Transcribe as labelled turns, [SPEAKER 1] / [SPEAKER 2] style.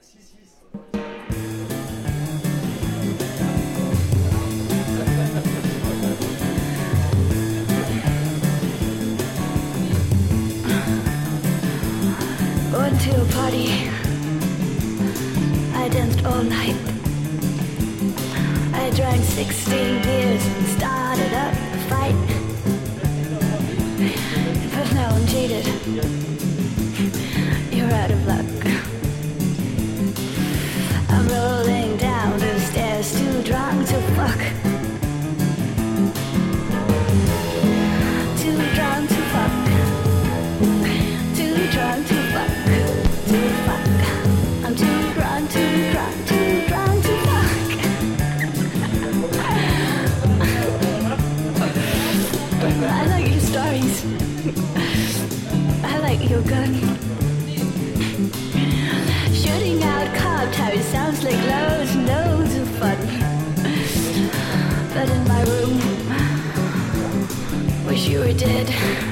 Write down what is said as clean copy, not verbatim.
[SPEAKER 1] Went to a party. I danced all night. I drank 16 beers and started up a fight. But now I'm jaded. You're out of luck. I'm rolling down the stairs, too drunk to fuck. Too drunk to fuck. Too drunk to fuck. To fuck. I'm too drunk, too drunk, too drunk to fuck. I like your stories. I like your gun. Shooting out cob towers sounds like loads and loads of fun. But in my room, wish you were dead.